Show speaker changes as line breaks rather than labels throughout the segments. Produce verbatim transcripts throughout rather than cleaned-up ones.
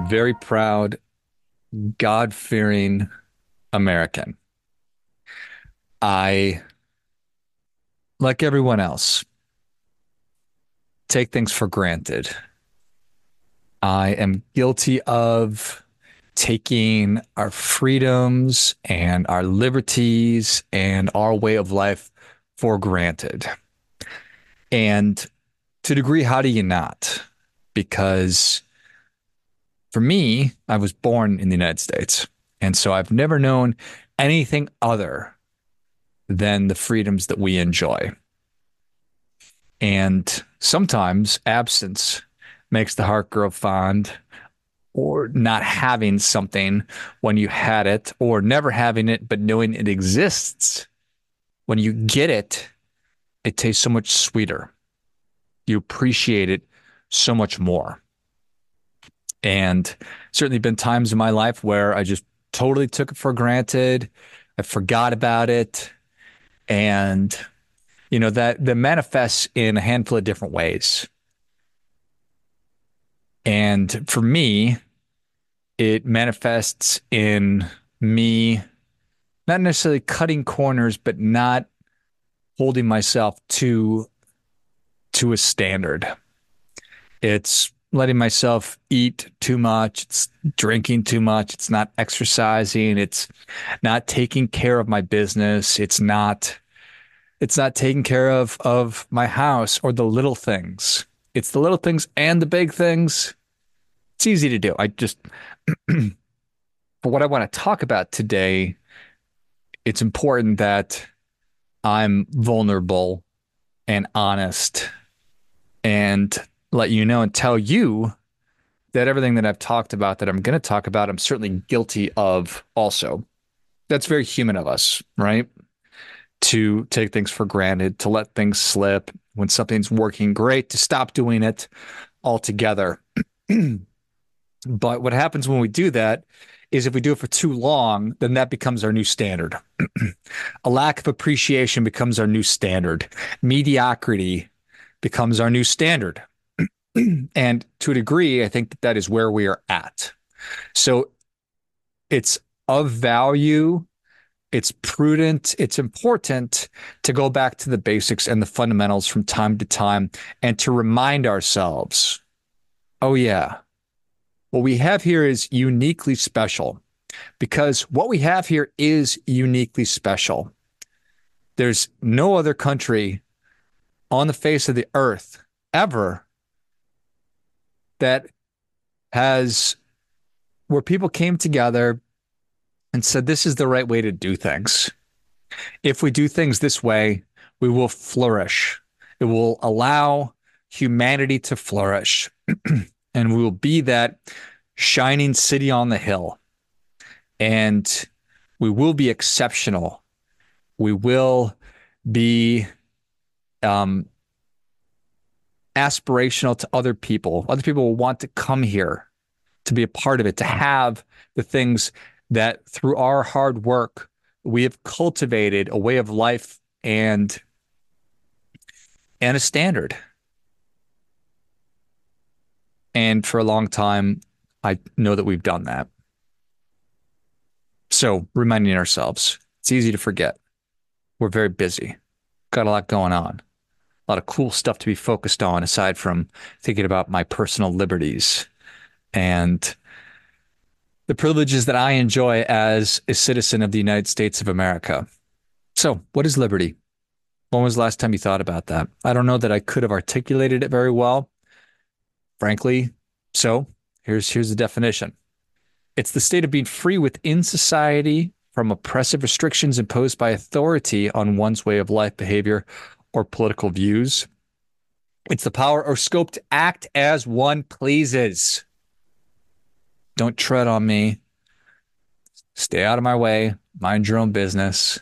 very proud, God-fearing American. I, like everyone else, take things for granted. I am guilty of taking our freedoms and our liberties and our way of life for granted. And to a degree, how do you not? Because for me, I was born in the United States. And so I've never known anything other than the freedoms that we enjoy. And sometimes absence makes the heart grow fond, or not having something when you had it, or never having it, but knowing it exists. When you get it, it tastes so much sweeter. You appreciate it so much more. And certainly been times in my life where I just totally took it for granted. I forgot about it. And, you know, that that manifests in a handful of different ways. And for me, it manifests in me not necessarily cutting corners, but not holding myself to to a standard. It's letting myself eat too much. It's drinking too much. It's not exercising. It's not taking care of my business. It's not it's not taking care of of my house or the little things. It's the little things and the big things. It's easy to do. I just But what I want to talk about today, it's important that I'm vulnerable and honest and let you know and tell you that everything that I've talked about, that I'm going to talk about, I'm certainly guilty of also. That's very human of us, right? To take things for granted, to let things slip when something's working great, to stop doing it altogether. But what happens when we do that is if we do it for too long, then that becomes our new standard. A lack of appreciation becomes our new standard. Mediocrity becomes our new standard. And to a degree, I think that that is where we are at. So it's of value, it's prudent, it's important to go back to the basics and the fundamentals from time to time and to remind ourselves, oh yeah, what we have here is uniquely special, because what we have here is uniquely special. There's no other country on the face of the earth ever that has, where people came together and said, this is the right way to do things. If we do things this way, we will flourish. It will allow humanity to flourish. And we will be that shining city on the hill. And we will be exceptional. We will be um, aspirational to other people. Other people will want to come here to be a part of it, to have the things that through our hard work, we have cultivated a way of life and, and a standard. And for a long time, I know that we've done that. So reminding ourselves, it's easy to forget. We're very busy, got a lot going on, a lot of cool stuff to be focused on aside from thinking about my personal liberties and the privileges that I enjoy as a citizen of the United States of America. So what is liberty? When was the last time you thought about that? I don't know that I could have articulated it very well, frankly. So here's here's the definition. It's the state of being free within society from oppressive restrictions imposed by authority on one's way of life, behavior, or political views. It's the power or scope to act as one pleases. Don't tread on me. Stay out of my way. Mind your own business.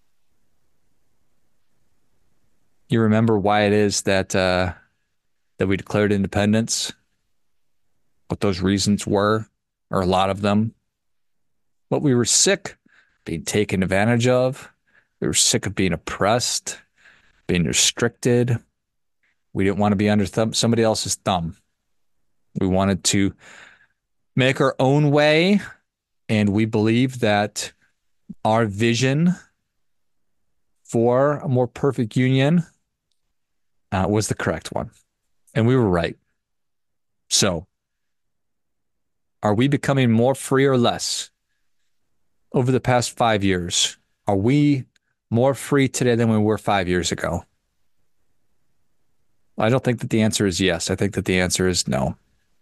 You remember why it is that uh, that we declared independence? What those reasons were, or a lot of them. What we were sick being taken advantage of. We were sick of being oppressed, being restricted. We didn't want to be under thumb, somebody else's thumb. We wanted to make our own way. And we believe that our vision for a more perfect union uh, was the correct one. And we were right. So, are we becoming more free or less over the past five years? Are we more free today than we were five years ago? I don't think that the answer is yes. I think that the answer is no.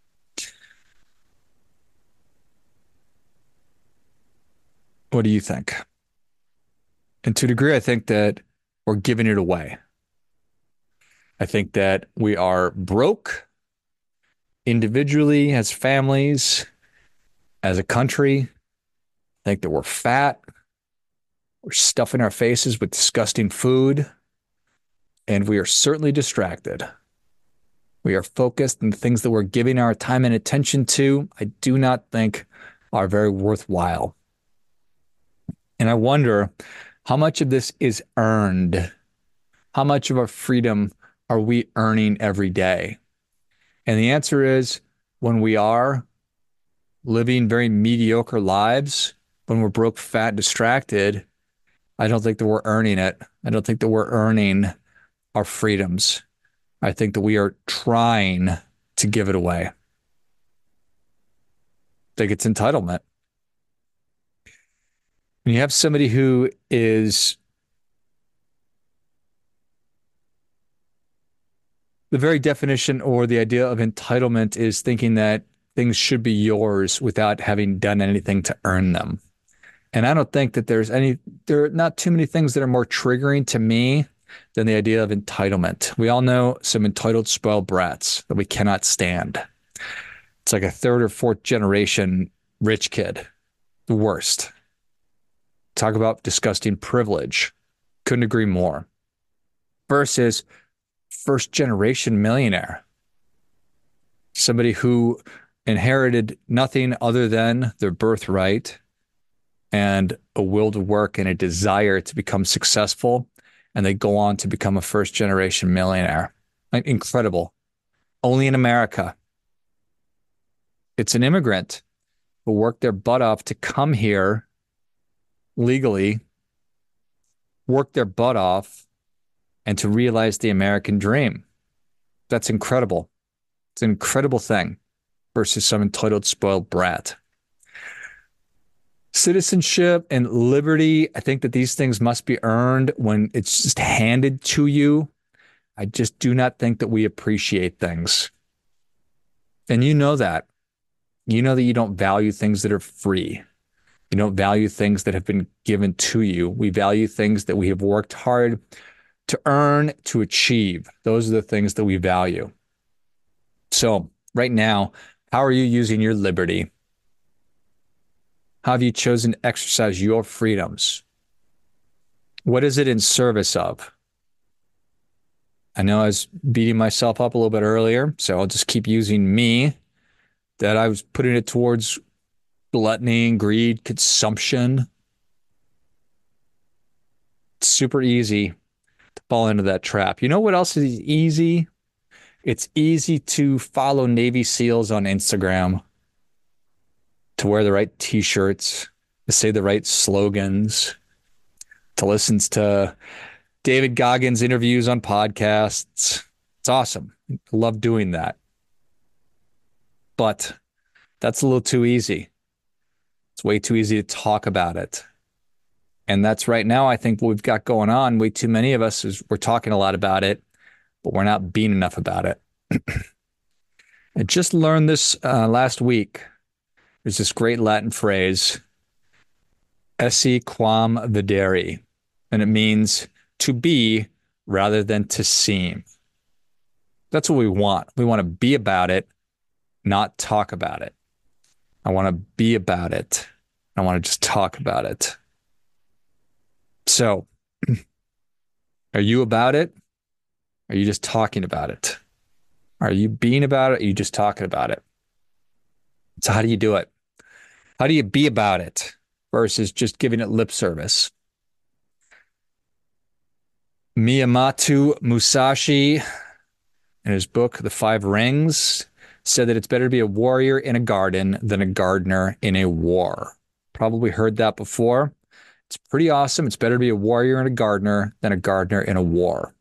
What do you think? And to a degree, I think that we're giving it away. I think that we are broke individually, as families, as a country. I think that we're fat. We're stuffing our faces with disgusting food. And we are certainly distracted. We are focused on the things that we're giving our time and attention to, I do not think are very worthwhile. And I wonder how much of this is earned? How much of our freedom are we earning every day? And the answer is when we are living very mediocre lives, when we're broke, fat, distracted, I don't think that we're earning it. I don't think that we're earning our freedoms. I think that we are trying to give it away. I think it's entitlement. When you have somebody who is the very definition or the idea of entitlement is thinking that things should be yours without having done anything to earn them. And I don't think that there's any, there are not too many things that are more triggering to me than the idea of entitlement. We all know some entitled, spoiled brats that we cannot stand. It's like a third or fourth generation rich kid. The worst. Talk about disgusting privilege. Couldn't agree more. Versus first generation millionaire. Somebody who inherited nothing other than their birthright and a will to work and a desire to become successful. And they go on to become a first generation millionaire. Like, incredible. Only in America. It's an immigrant who worked their butt off to come here legally, work their butt off, and to realize the American dream. That's incredible. It's an incredible thing versus some entitled, spoiled brat. Citizenship and liberty, I think that these things must be earned when it's just handed to you. I just do not think that we appreciate things. And you know that. You know that you don't value things that are free. You don't value things that have been given to you. We value things that we have worked hard to earn, to achieve. Those are the things that we value. So right now, how are you using your liberty? How have you chosen to exercise your freedoms? What is it in service of? I know I was beating myself up a little bit earlier, so I'll just keep using me, that I was putting it towards gluttony, greed, consumption. It's super easy to fall into that trap. You know what else is easy? It's easy to follow Navy SEALs on Instagram, to wear the right t-shirts, to say the right slogans, to listen to David Goggins interviews on podcasts. It's awesome. I love doing that. But that's a little too easy. It's way too easy to talk about it. And that's right now, I think what we've got going on, way too many of us, is we're talking a lot about it, but we're not being enough about it. I just learned this uh, last week. There's this great Latin phrase, esse quam videri, and it means to be rather than to seem. That's what we want. We want to be about it, not talk about it. I want to be about it. I want to just talk about it. So, are you about it? Are you just talking about it? Are you being about it? Or are you just talking about it? So how do you do it? How do you be about it versus just giving it lip service? Miyamoto Musashi, in his book, The Five Rings, said that it's better to be a warrior in a garden than a gardener in a war. Probably heard that before. It's pretty awesome. It's better to be a warrior and a gardener than a gardener in a war.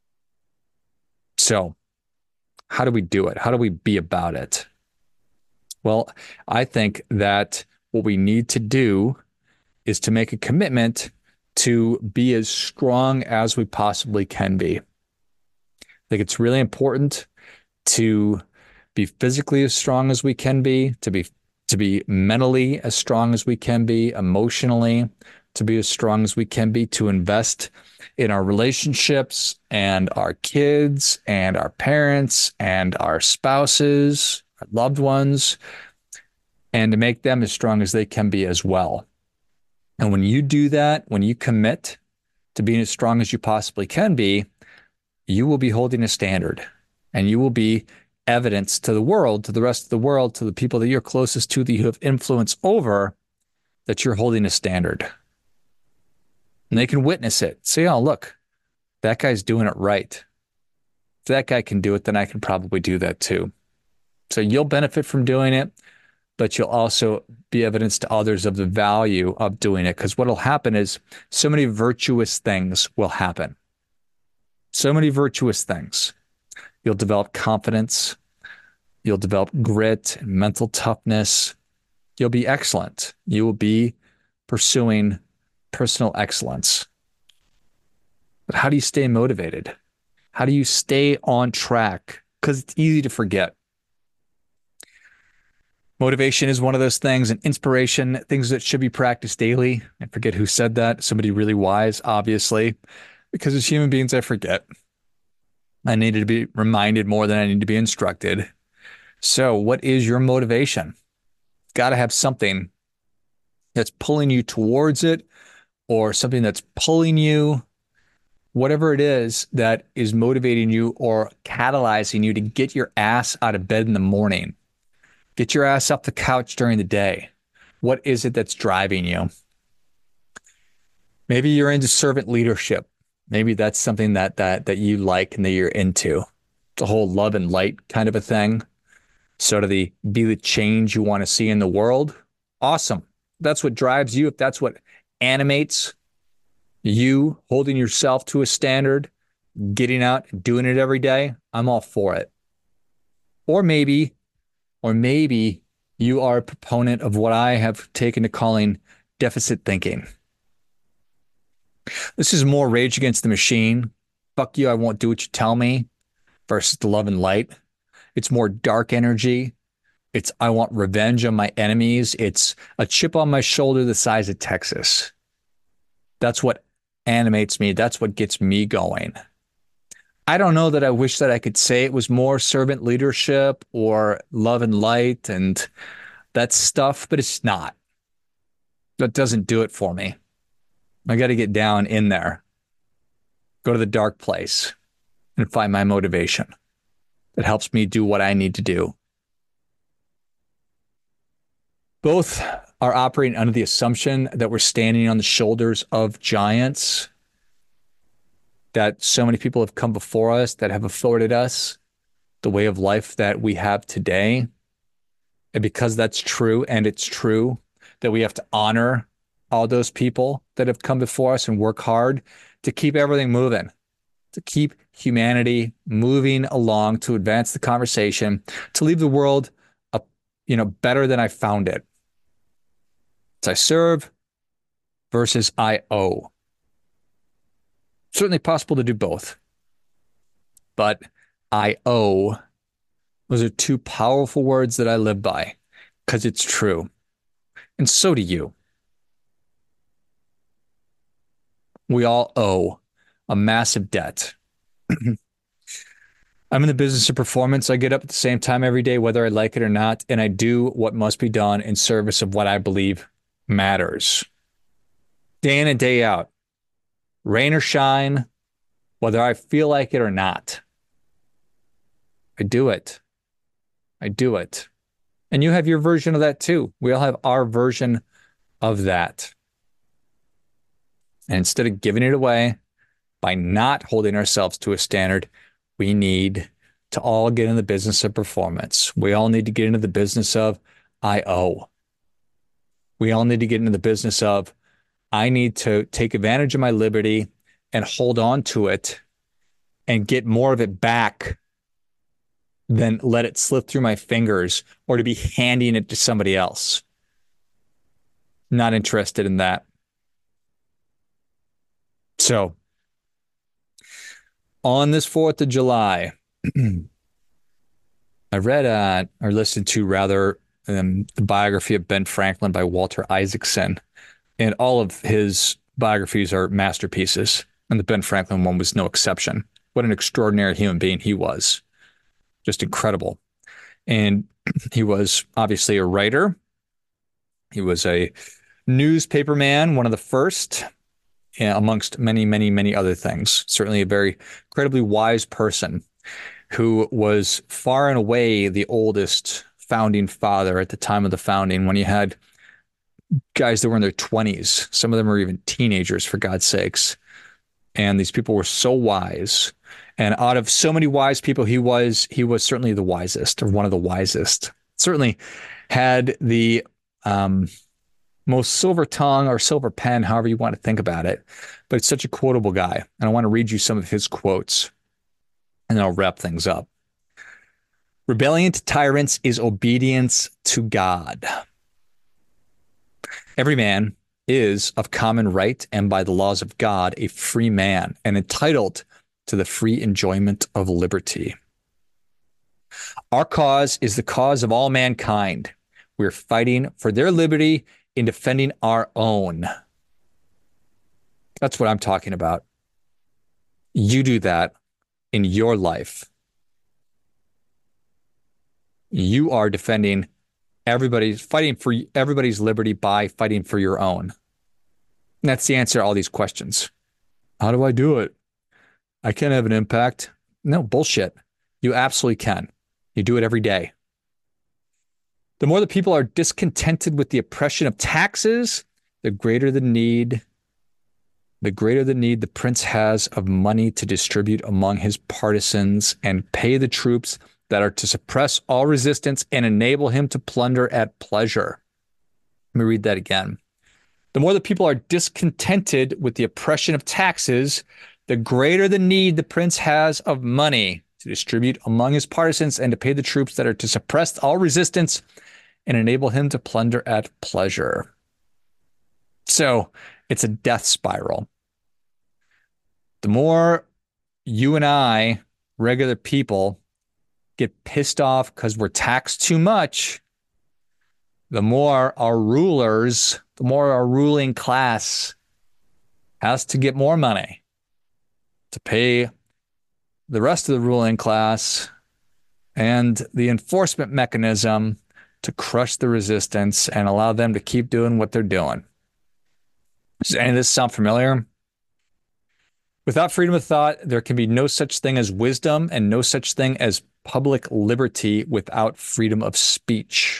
So, how do we do it? How do we be about it? Well, I think that what we need to do is to make a commitment to be as strong as we possibly can be. I think it's really important to be physically as strong as we can be, to be to be mentally as strong as we can be, emotionally, to be as strong as we can be, to invest in our relationships and our kids and our parents and our spouses, our loved ones, and to make them as strong as they can be as well. And when you do that, when you commit to being as strong as you possibly can be, you will be holding a standard, and you will be evidence to the world, to the rest of the world, to the people that you're closest to, that you have influence over, that you're holding a standard. And they can witness it. Say, oh, look, that guy's doing it right. If that guy can do it, then I can probably do that too. So you'll benefit from doing it, but you'll also be evidence to others of the value of doing it. Because what will happen is so many virtuous things will happen. So many virtuous things. You'll develop confidence. You'll develop grit and mental toughness. You'll be excellent. You will be pursuing personal excellence. But how do you stay motivated? How do you stay on track? Because it's easy to forget. Motivation is one of those things, and inspiration, things that should be practiced daily. I forget who said that. Somebody really wise, obviously, because as human beings, I forget. I needed to be reminded more than I need to be instructed. So what is your motivation? Got to have something that's pulling you towards it, or something that's pulling you, whatever it is that is motivating you or catalyzing you to get your ass out of bed in the morning. Get your ass off the couch during the day. What is it that's driving you? Maybe you're into servant leadership. Maybe that's something that that that you like and that you're into. It's a whole love and light kind of a thing. Sort of the be the change you want to see in the world. Awesome. That's what drives you. If that's what animates you, holding yourself to a standard, getting out, doing it every day, I'm all for it. Or maybe, or maybe you are a proponent of what I have taken to calling deficit thinking. This is more Rage Against the Machine. Fuck you, I won't do what you tell me, versus the love and light. It's more dark energy. It's I want revenge on my enemies. It's a chip on my shoulder the size of Texas. That's what animates me. That's what gets me going. I don't know that I wish that I could say it was more servant leadership or love and light and that stuff, but it's not. That doesn't do it for me. I got to get down in there, go to the dark place and find my motivation that helps me do what I need to do. Both are operating under the assumption that we're standing on the shoulders of giants, that so many people have come before us that have afforded us the way of life that we have today. And because that's true, and it's true that we have to honor all those people that have come before us and work hard to keep everything moving, to keep humanity moving along, to advance the conversation, to leave the world, a, you know, better than I found it. It's I serve versus I owe. Certainly possible to do both. But I owe, those are two powerful words that I live by because it's true. And so do you. We all owe a massive debt. I'm in the business of performance. I get up at the same time every day, whether I like it or not, and I do what must be done in service of what I believe matters. Day in and day out, rain or shine, whether I feel like it or not. I do it. I do it. And you have your version of that too. We all have our version of that. And instead of giving it away by not holding ourselves to a standard, we need to all get in the business of performance. We all need to get into the business of I owe. We all need to get into the business of I need to take advantage of my liberty and hold on to it and get more of it back than let it slip through my fingers or to be handing it to somebody else. Not interested in that. So, on this fourth of July, I read uh, or listened to rather um, the biography of Ben Franklin by Walter Isaacson. And all of his biographies are masterpieces. And the Ben Franklin one was no exception. What an extraordinary human being he was. Just incredible. And he was obviously a writer. He was a newspaper man, one of the first, amongst many, many, many other things. Certainly a very incredibly wise person who was far and away the oldest founding father at the time of the founding, when you had guys that were in their twenties. Some of them were even teenagers, for God's sakes. And these people were so wise. And out of so many wise people, he was he was certainly the wisest, or one of the wisest. Certainly had the um, most silver tongue or silver pen, however you want to think about it. But it's such a quotable guy. And I want to read you some of his quotes, and then I'll wrap things up. Rebellion to tyrants is obedience to God. Every man is of common right and by the laws of God a free man and entitled to the free enjoyment of liberty. Our cause is the cause of all mankind. We're fighting for their liberty in defending our own. That's what I'm talking about. You do that in your life. You are defending everybody's, fighting for everybody's liberty by fighting for your own. And that's the answer to all these questions. How do I do it? I can't have an impact. No, bullshit. You absolutely can. You do it every day. The more the people are discontented with the oppression of taxes, the greater the need, the greater the need the prince has of money to distribute among his partisans and pay the troops that are to suppress all resistance and enable him to plunder at pleasure. Let me read that again. The more the people are discontented with the oppression of taxes, the greater the need the prince has of money to distribute among his partisans and to pay the troops that are to suppress all resistance and enable him to plunder at pleasure. So it's a death spiral. The more you and I, regular people, get pissed off because we're taxed too much, the more our rulers, the more our ruling class has to get more money to pay the rest of the ruling class and the enforcement mechanism to crush the resistance and allow them to keep doing what they're doing. Does any of this sound familiar? Without freedom of thought, there can be no such thing as wisdom and no such thing as public liberty without freedom of speech.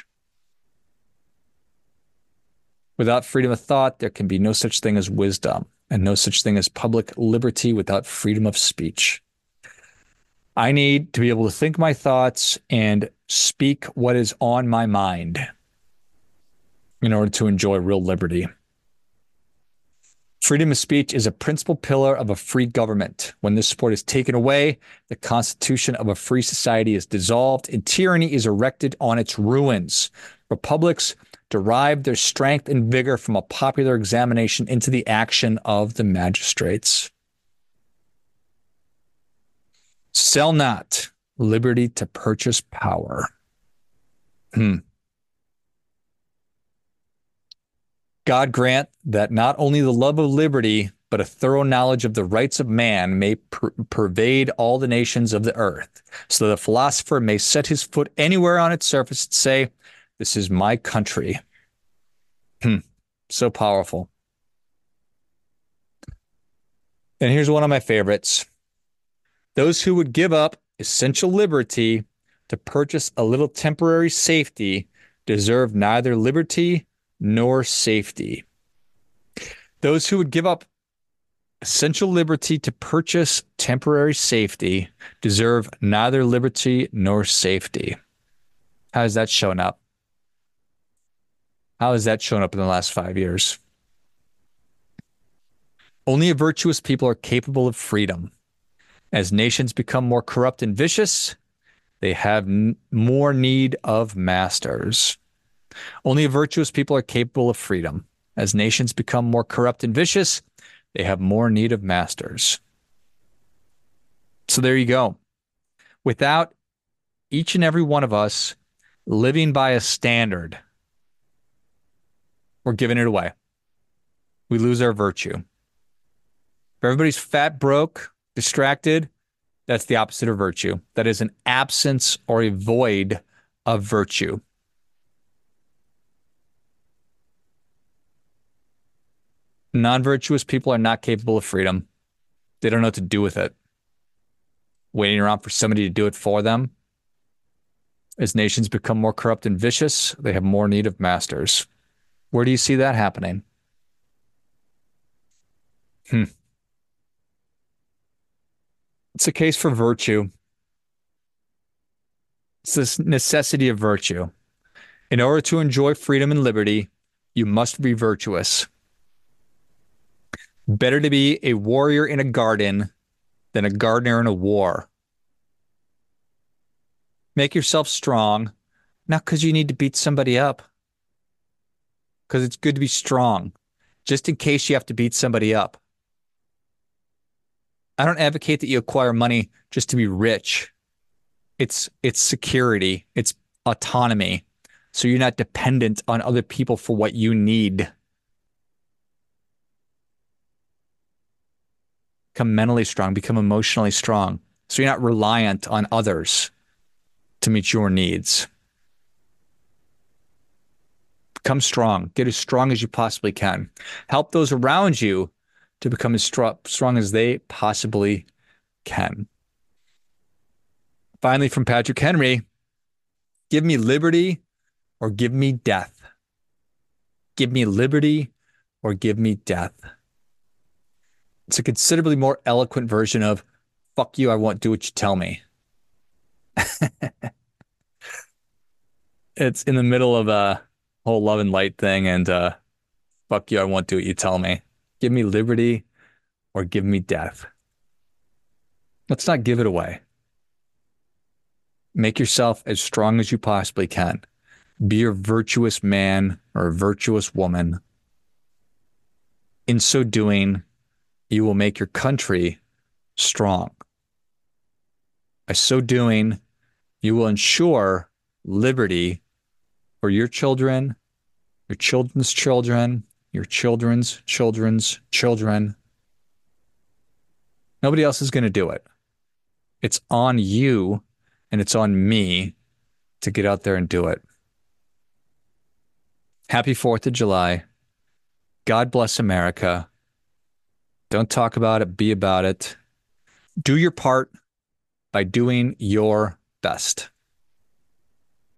Without freedom of thought, there can be no such thing as wisdom and no such thing as public liberty without freedom of speech. I need to be able to think my thoughts and speak what is on my mind in order to enjoy real liberty. Freedom of speech is a principal pillar of a free government. When this support is taken away, the constitution of a free society is dissolved and tyranny is erected on its ruins. Republics derive their strength and vigor from a popular examination into the action of the magistrates. Sell not liberty to purchase power. Hmm. God grant that not only the love of liberty, but a thorough knowledge of the rights of man may per- pervade all the nations of the earth, so that a philosopher may set his foot anywhere on its surface and say, "This is my country." Hmm. So powerful. And here's one of my favorites. Those who would give up essential liberty to purchase a little temporary safety deserve neither liberty nor safety. Those who would give up essential liberty to purchase temporary safety, deserve neither liberty nor safety. How has that shown up? How has that shown up in the last five years? Only a virtuous people are capable of freedom. As nations become more corrupt and vicious, they have n- more need of masters. Only a virtuous people are capable of freedom. As nations become more corrupt and vicious, they have more need of masters. So there you go. Without each and every one of us living by a standard, we're giving it away. We lose our virtue. If everybody's fat, broke, distracted, that's the opposite of virtue. That is an absence or a void of virtue. Non-virtuous people are not capable of freedom. They don't know what to do with it. Waiting around for somebody to do it for them. As nations become more corrupt and vicious, they have more need of masters. Where do you see that happening? Hmm. It's a case for virtue. It's this necessity of virtue. In order to enjoy freedom and liberty, you must be virtuous. Better to be a warrior in a garden than a gardener in a war. Make yourself strong, not because you need to beat somebody up, because it's good to be strong, just in case you have to beat somebody up. I don't advocate that you acquire money just to be rich. It's it's security, it's autonomy, so you're not dependent on other people for what you need. Become mentally strong, become emotionally strong, so you're not reliant on others to meet your needs. Become strong. Get as strong as you possibly can. Help those around you to become as str- strong as they possibly can. Finally, from Patrick Henry, give me liberty or give me death. Give me liberty or give me death. It's a considerably more eloquent version of, fuck you, I won't do what you tell me. It's in the middle of a whole love and light thing, and uh, fuck you, I won't do what you tell me. Give me liberty or give me death. Let's not give it away. Make yourself as strong as you possibly can. Be a virtuous man or a virtuous woman. In so doing, you will make your country strong. By so doing, you will ensure liberty for your children, your children's children, your children's children's children. Nobody else is going to do it. It's on you and it's on me to get out there and do it. Happy fourth of July. God bless America. Don't talk about it, be about it. Do your part by doing your best.